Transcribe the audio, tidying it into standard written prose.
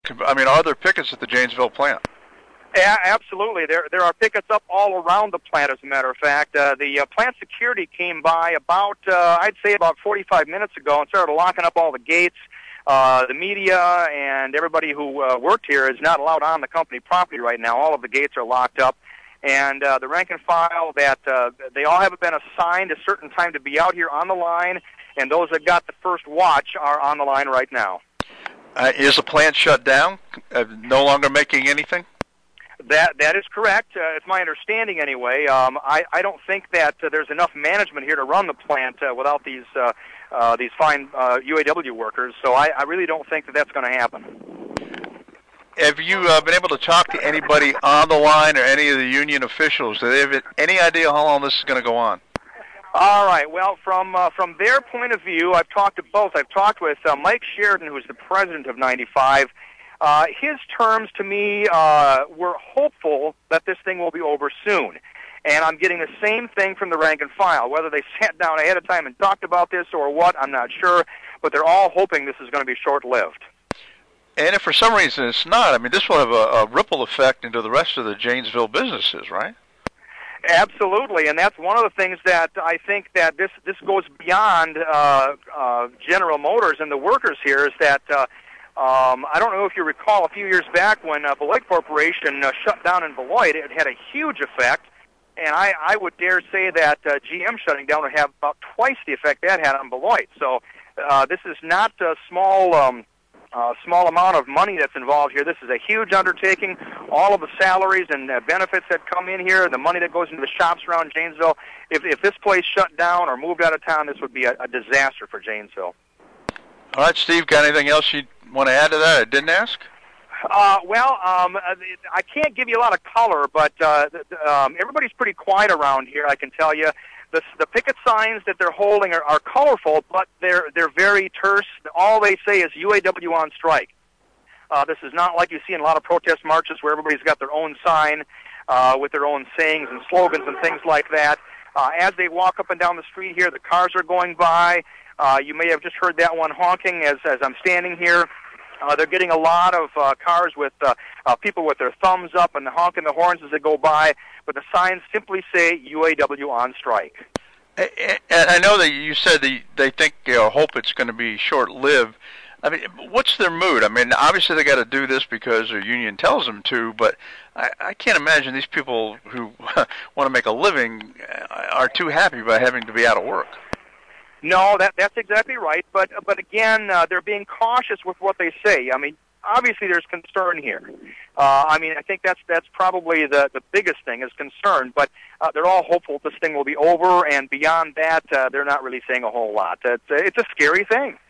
I mean, are there pickets at the Janesville plant? Yeah, absolutely. There are pickets up all around the plant, as a matter of fact. The plant security came by I'd say about 45 minutes ago and started locking up all the gates. The media and everybody who worked here is not allowed on the company property right now. All of the gates are locked up. And the rank and file, that they all have been assigned a certain time to be out here on the line, and those that got the first watch are on the line right now. Is the plant shut down? No longer making anything? That is correct. It's my understanding anyway. I don't think that there's enough management here to run the plant without these fine UAW workers, so I really don't think that that's going to happen. Have you been able to talk to anybody on the line or any of the union officials? Do they have any idea how long this is going to go on? All right. Well, from their point of view, I've talked to both. I've talked with Mike Sheridan, who's the president of 95. His terms to me were hopeful that this thing will be over soon. And I'm getting the same thing from the rank and file. Whether they sat down ahead of time and talked about this or what, I'm not sure. But they're all hoping this is going to be short-lived. And if for some reason it's not, I mean, this will have a ripple effect into the rest of the Janesville businesses, right? Absolutely, and that's one of the things that I think that this goes beyond General Motors and the workers here, is that I don't know if you recall a few years back when Beloit Corporation shut down in Beloit, it had a huge effect, and I would dare say that GM shutting down would have about twice the effect that had on Beloit. So this is not a small amount of money that's involved here. This is a huge undertaking. All of the salaries and benefits that come in here, the money that goes into the shops around Janesville, if this place shut down or moved out of town, this would be a disaster for Janesville. All right, Steve, got anything else you want to add to that I didn't ask? I can't give you a lot of color, but everybody's pretty quiet around here, I can tell you. The picket signs that they're holding are colorful, but they're very terse. All they say is UAW on strike. This is not like you see in a lot of protest marches where everybody's got their own sign with their own sayings and slogans and things like that. As they walk up and down the street here, the cars are going by. You may have just heard that one honking as I'm standing here. They're getting a lot of cars with people with their thumbs up and honking the horns as they go by, but the signs simply say UAW on strike. And I know that you said they think or hope it's going to be short-lived. I mean, what's their mood? I mean, obviously they got to do this because their union tells them to, but I can't imagine these people who want to make a living are too happy by having to be out of work. No, that's exactly right. But again, they're being cautious with what they say. I mean, obviously there's concern here. I mean, I think that's probably the biggest thing is concern. But they're all hopeful this thing will be over, and beyond that, they're not really saying a whole lot. It's a scary thing.